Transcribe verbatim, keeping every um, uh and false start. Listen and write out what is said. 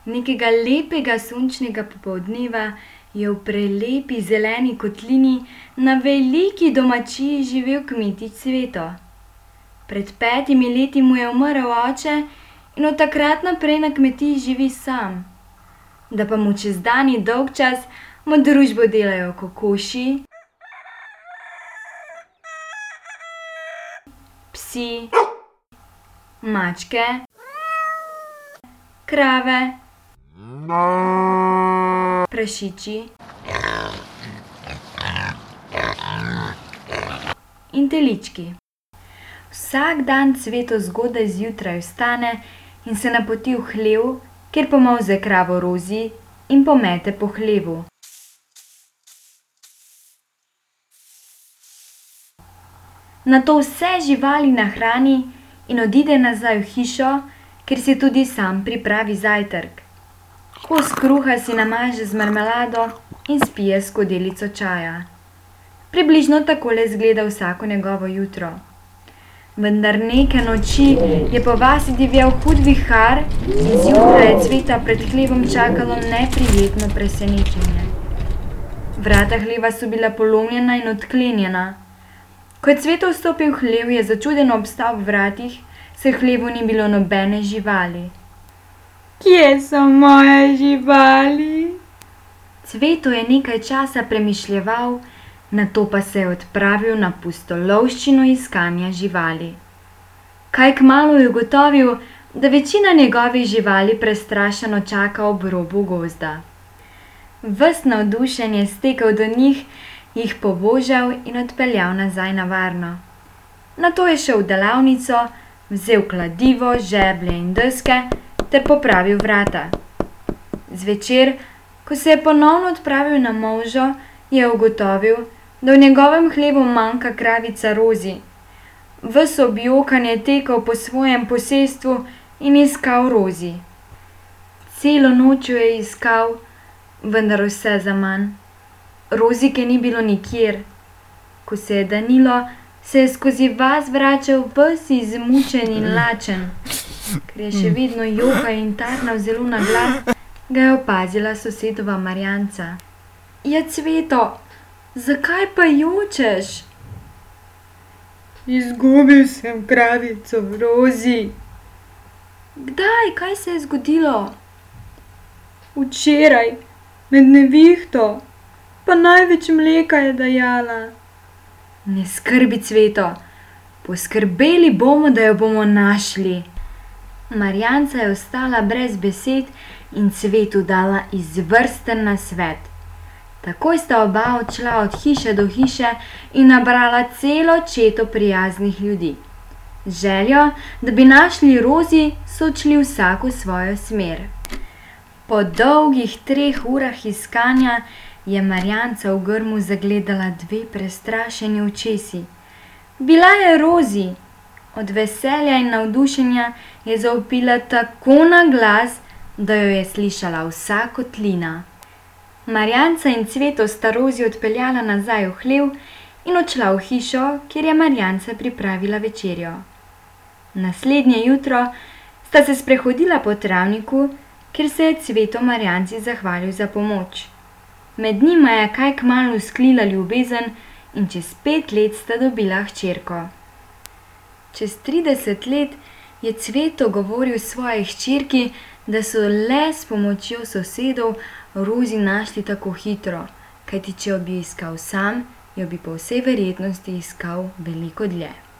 Nekega lepega sončnega popoldneva je v prelepi zeleni kotlini na veliki domačiji živel kmetič Cveto. Pred petimi leti mu je umrl oče in od takrat naprej na kmetiji živi sam. Da pa mu čez dan in dolgčas mu družbo delajo kokoši, psi, mačke, krave, prašiči in telički. Vsak dan Cveto zgodaj zjutraj vstane in se napoti v hlev, kjer pomolze kravo Rozi in pomete po hlevu. Nato vse živali nahrani in odide nazaj v hišo, kjer si tudi sam pripravi zajtrk. Kos kruha si namaže z marmelado in spije skodelico čaja. Približno takole izgleda vsako njegovo jutro. Vendar neke noči je po vasi divjal hud vihar in zjutraj je Cveta pred hlevom čakalo neprijetno presenečenje. Vrata hleva so bila polomljena in odklenjena. Ko je Cveto vstopil v hlev, je začudeno obstal v vratih, saj v hlevu ni bilo nobene živali. Kje so moje živali? Cveto je nekaj časa premišljeval, nato pa se je odpravil na pustolovščino iskanja živali. Kaj kmalu je ugotovil, da večina njegovih živali prestrašeno čaka ob robu gozda. Ves navdušen je stekel do njih, jih pobožal in odpeljal nazaj na varno. Nato je šel v delavnico, vzel kladivo, žeblje in deske ter popravil vrata. Zvečer, ko se je ponovno odpravil na molžo, je ugotovil, da v njegovem hlevu manjka kravica Rozi. Ves objokan je tekel po svojem posestvu in iskal Rozi. Celo noč jo je iskal, vendar vse zaman. Rozike ni bilo nikjer. Ko se je danilo, se je skozi vas vračal ves izmučen in lačen. Ker je še vedno jokal in tarnal zelo na glas, ga je opazila sosedova Marjanca. Ja, Cveto, zakaj pa jočeš? Izgubil sem kravico Rozi. Kdaj, kaj se je zgodilo? Včeraj, med nevihto, pa največ mleka je dajala. Ne skrbi, Cveto, poskrbeli bomo, da jo bomo našli. Marjanca je ostala brez besed in Cvetu dala izvrsten nasvet. Takoj sta oba odšla od hiše do hiše in nabrala celo četo prijaznih ljudi. Z željo, da bi našli Rozi, so odšli vsak v svojo smer. Po dolgih treh urah iskanja je Marjanca v grmu zagledala dve prestrašeni očesi. Bila je Rozi. Od veselja in navdušenja je zavpila tako na glas, da jo je slišala vsa kotlina. Marjanca in Cveto sta Rozi odpeljala nazaj v hlev in odšla v hišo, kjer je Marjanca pripravila večerjo. Naslednje jutro sta se sprehodila po travniku, kjer se je Cveto Marjanci zahvalil za pomoč. Med njima je kaj kmalu sklila ljubezen in čez pet let sta dobila hčerko. Čez trideset let je Cveto govoril svoji hčerki, da so le s pomočjo sosedov Rozi našli tako hitro, kajti če jo bi iskal sam, jo bi po vsej verjetnosti iskal veliko dlje.